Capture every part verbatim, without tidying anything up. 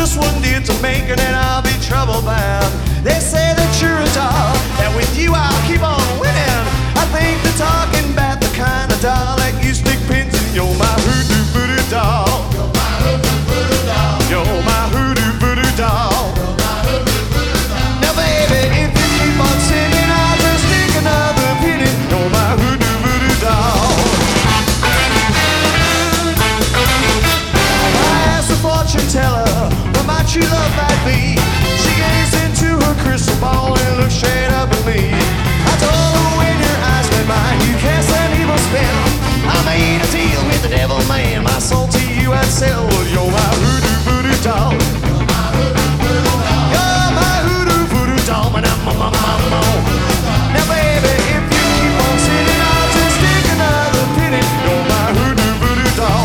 just one deed to make it and I'll be trouble bound. They say that you're a doll, that with you I'll keep on winning. I think they're talking about the kind of doll that you stick pins in. You're my hoodoo voodoo doll. You're my hoodoo voodoo doll. Now baby, if you keep on singing, I'll just stick another pin in. You're my hoodoo voodoo doll. I asked the fortune teller what my true love might be. She gazed into her crystal ball and looked straight up at me. I told her, when your eyes met mine, you cast an evil spell. I made a deal with the devil man, my soul to you I'd sell. You're my hoodoo voodoo doll. You're my hoodoo voodoo doll. Now baby, if you keep on singing, I'll just stick another pin in. You're my hoodoo voodoo doll.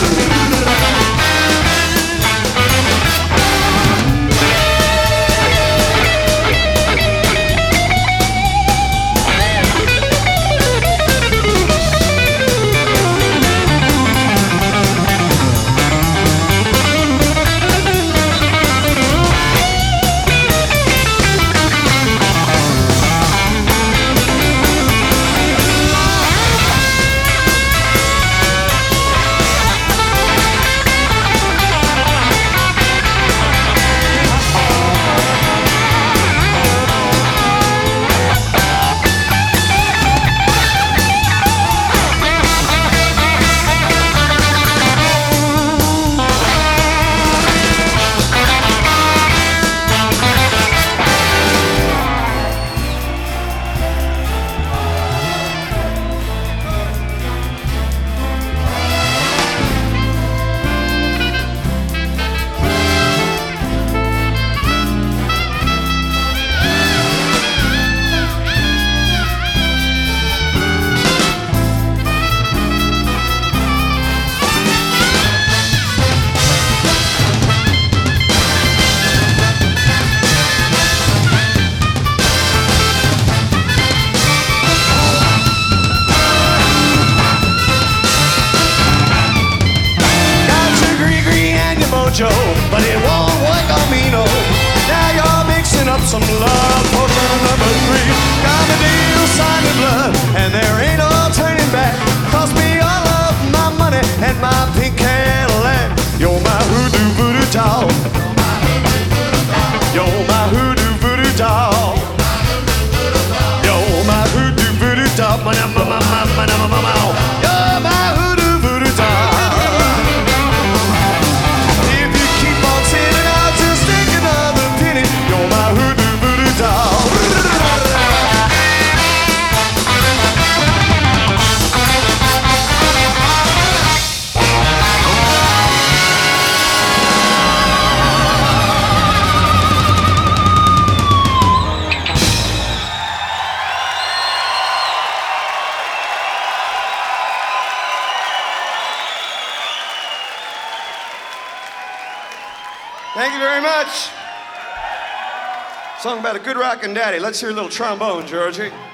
But it won't work on me, no. Now you're mixing up some love potion number three. Got a deal signed in blood, and there ain't no turning back. Cost me all of my money and my pink Cadillac. You're my hoodoo voodoo doll. You're my hoodoo voodoo doll. You're my hoodoo voodoo doll. You're my hoodoo voodoo doll. Thank you very much. Song about a good rockin' daddy. Let's hear a little trombone, Georgie.